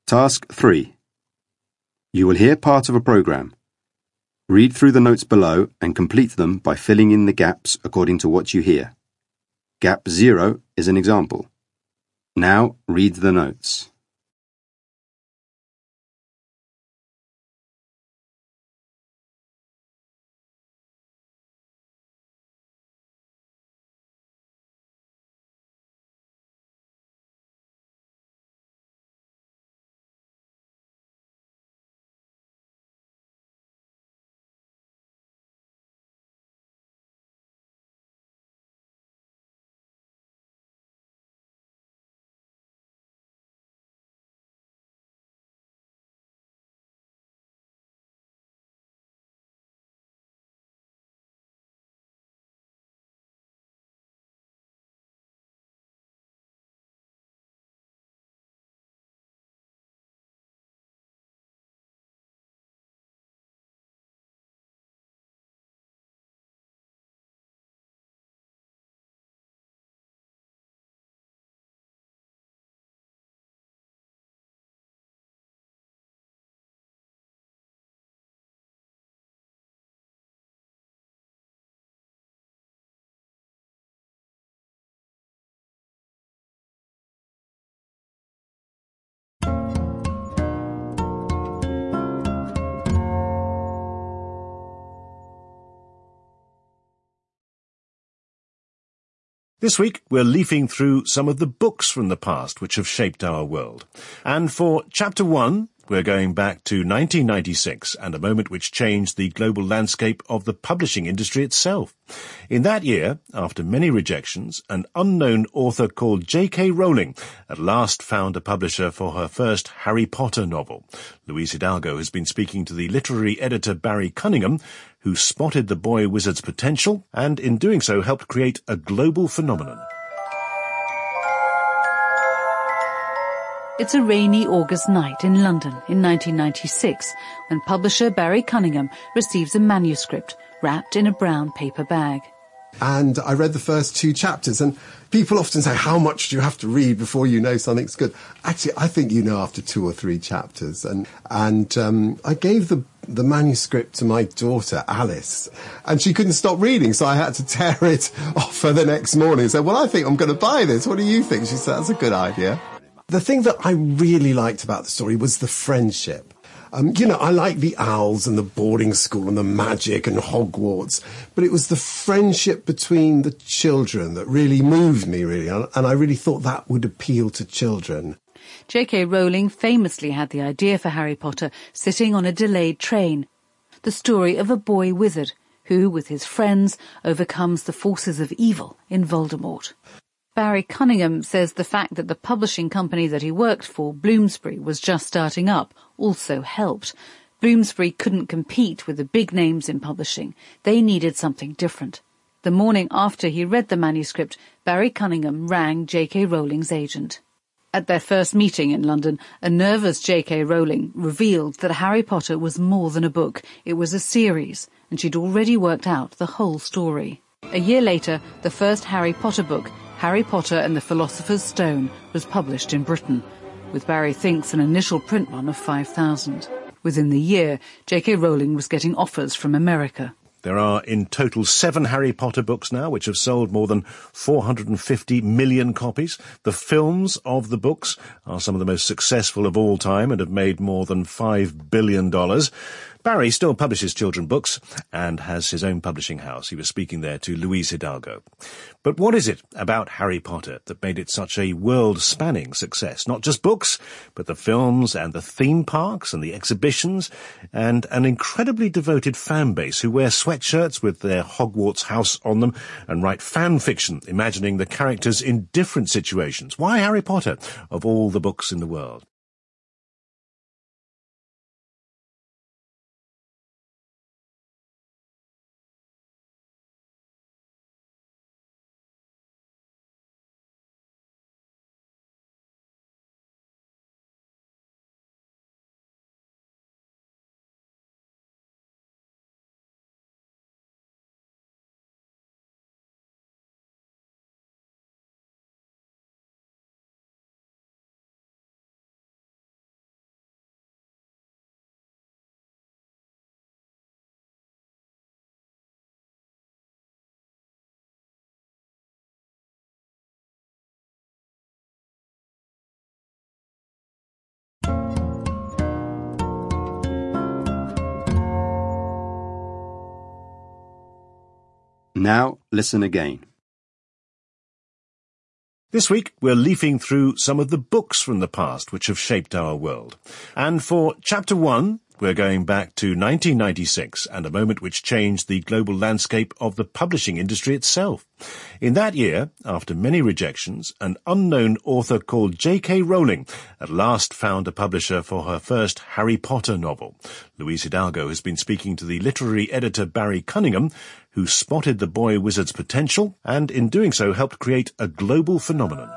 Task 3. You will hear part of a program. Read through the notes below and complete them by filling in the gaps according to what you hear. Gap 0 is an example. Now read the notes. This week, we're leafing through some of the books from the past which have shaped our world. And for Chapter 1, we're going back to 1996 and a moment which changed the global landscape of the publishing industry itself. In that year, after many rejections, an unknown author called J.K. Rowling at last found a publisher for her first Harry Potter novel. Louise Hidalgo has been speaking to the literary editor Barry Cunningham, who spotted the boy wizard's potential and in doing so helped create a global phenomenon. It's a rainy August night in London in 1996 when publisher Barry Cunningham receives a manuscript wrapped in a brown paper bag. And I read the first 2 chapters, and people often say, how much do you have to read before you know something's good? Actually, I think you know after 2 or 3 chapters. And I gave the manuscript to my daughter, Alice, and she couldn't stop reading, so I had to tear it off her the next morning and say, well, I think I'm going to buy this. What do you think? She said, that's a good idea. The thing that I really liked about the story was the friendship. I like the owls and the boarding school and the magic and Hogwarts, but it was the friendship between the children that really moved me, really, and I really thought that would appeal to children. J.K. Rowling famously had the idea for Harry Potter sitting on a delayed train, the story of a boy wizard who, with his friends, overcomes the forces of evil in Voldemort. Barry Cunningham says the fact that the publishing company that he worked for, Bloomsbury, was just starting up also helped. Bloomsbury couldn't compete with the big names in publishing. They needed something different. The morning after he read the manuscript, Barry Cunningham rang J.K. Rowling's agent. At their first meeting in London, a nervous J.K. Rowling revealed that Harry Potter was more than a book. It was a series, and she'd already worked out the whole story. A year later, the first Harry Potter book, Harry Potter and the Philosopher's Stone, was published in Britain, with Barry thinks an initial print run of 5,000. Within the year, J.K. Rowling was getting offers from America. There are in total 7 Harry Potter books now, which have sold more than 450 million copies. The films of the books are some of the most successful of all time and have made more than $5 billion. Barry still publishes children's books and has his own publishing house. He was speaking there to Louise Hidalgo. But what is it about Harry Potter that made it such a world-spanning success? Not just books, but the films and the theme parks and the exhibitions and an incredibly devoted fan base who wear sweatshirts with their Hogwarts house on them and write fan fiction, imagining the characters in different situations. Why Harry Potter, of all the books in the world? Now listen again. This week, we're leafing through some of the books from the past which have shaped our world. And for Chapter 1, we're going back to 1996 and a moment which changed the global landscape of the publishing industry itself. In that year, after many rejections, an unknown author called J.K. Rowling at last found a publisher for her first Harry Potter novel. Luis Hidalgo has been speaking to the literary editor Barry Cunningham, who spotted the boy wizard's potential and in doing so helped create a global phenomenon.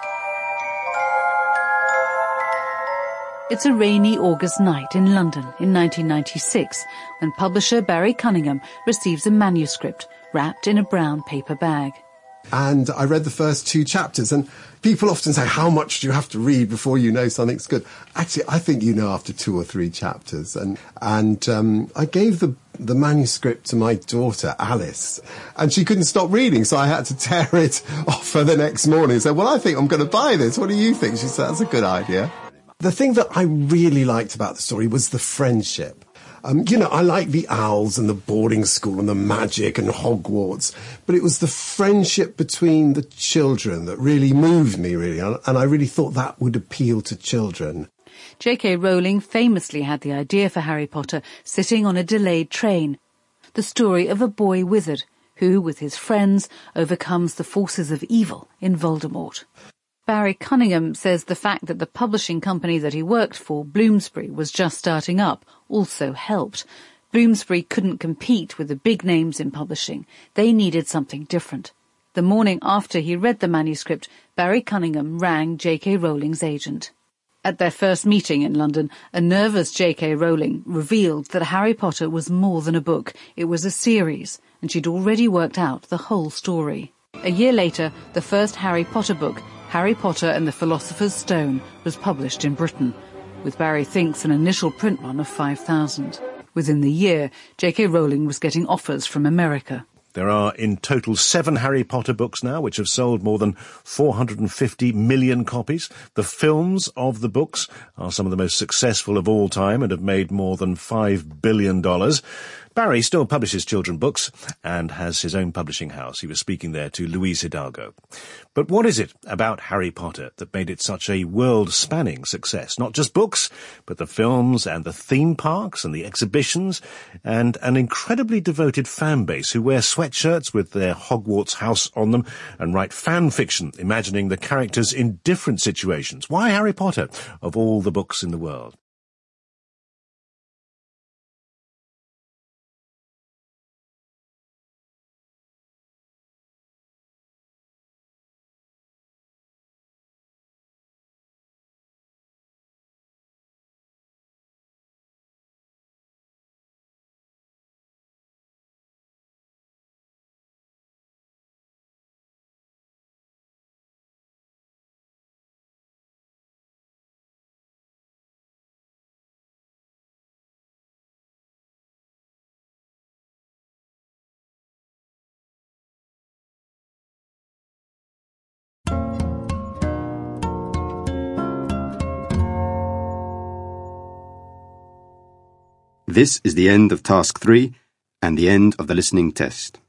It's a rainy August night in London in 1996 when publisher Barry Cunningham receives a manuscript wrapped in a brown paper bag. And I read the first 2 chapters, and people often say, how much do you have to read before you know something's good? Actually, I think you know after 2 or 3 chapters. And I gave the manuscript to my daughter, Alice, and she couldn't stop reading, so I had to tear it off her the next morning and say, well, I think I'm going to buy this. What do you think? She said, that's a good idea. The thing that I really liked about the story was the friendship. I like the owls and the boarding school and the magic and Hogwarts, but it was the friendship between the children that really moved me, really, and I really thought that would appeal to children. J.K. Rowling famously had the idea for Harry Potter sitting on a delayed train. The story of a boy wizard who, with his friends, overcomes the forces of evil in Voldemort. Barry Cunningham says the fact that the publishing company that he worked for, Bloomsbury, was just starting up also helped. Bloomsbury couldn't compete with the big names in publishing. They needed something different. The morning after he read the manuscript, Barry Cunningham rang J.K. Rowling's agent. At their first meeting in London, a nervous J.K. Rowling revealed that Harry Potter was more than a book. It was a series, and she'd already worked out the whole story. A year later, the first Harry Potter book, Harry Potter and the Philosopher's Stone, was published in Britain, with Barry thinks an initial print run of 5,000. Within the year, J.K. Rowling was getting offers from America. There are in total 7 Harry Potter books now, which have sold more than 450 million copies. The films of the books are some of the most successful of all time and have made more than $5 billion. Barry still publishes children's books and has his own publishing house. He was speaking there to Luis Hidalgo. But what is it about Harry Potter that made it such a world-spanning success? Not just books, but the films and the theme parks and the exhibitions and an incredibly devoted fan base who wear sweatshirts with their Hogwarts house on them and write fan fiction imagining the characters in different situations. Why Harry Potter of all the books in the world? This is the end of Task 3 and the end of the listening test.